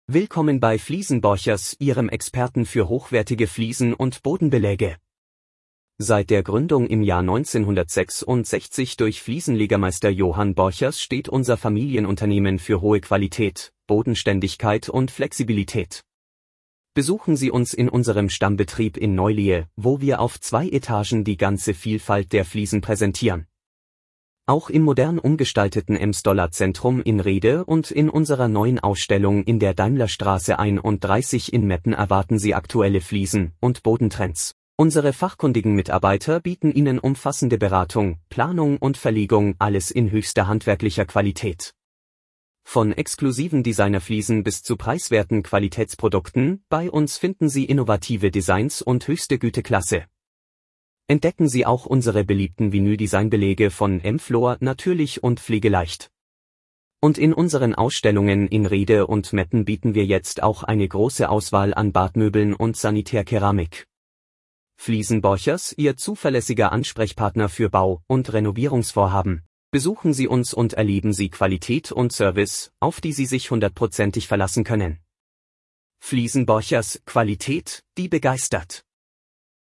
Willkommen bei Fliesenborchers, Ihrem Experten für hochwertige Fliesen und Bodenbeläge. Seit der Gründung im Jahr 1966 durch Fliesenlegermeister Johann Borchers steht unser Familienunternehmen für hohe Qualität, Bodenständigkeit und Flexibilität. Besuchen Sie uns in unserem Stammbetrieb in Neuliehe, wo wir auf 2 Etagen die ganze Vielfalt der Fliesen präsentieren. Auch im modern umgestalteten Emsdoller Zentrum in Rhede und in unserer neuen Ausstellung in der Daimlerstraße 31 in Meppen erwarten Sie aktuelle Fliesen- und Bodentrends. Unsere fachkundigen Mitarbeiter bieten Ihnen umfassende Beratung, Planung und Verlegung, alles in höchster handwerklicher Qualität. Von exklusiven Designerfliesen bis zu preiswerten Qualitätsprodukten, bei uns finden Sie innovative Designs und höchste Güteklasse. Entdecken Sie auch unsere beliebten Vinyl-Designbelege von M-Flor, natürlich und pflegeleicht. Und in unseren Ausstellungen in Rhede und Meppen bieten wir jetzt auch eine große Auswahl an Badmöbeln und Sanitärkeramik. Fliesenborchers, Ihr zuverlässiger Ansprechpartner für Bau- und Renovierungsvorhaben. Besuchen Sie uns und erleben Sie Qualität und Service, auf die Sie sich 100%ig verlassen können. Fliesenborchers, Qualität, die begeistert.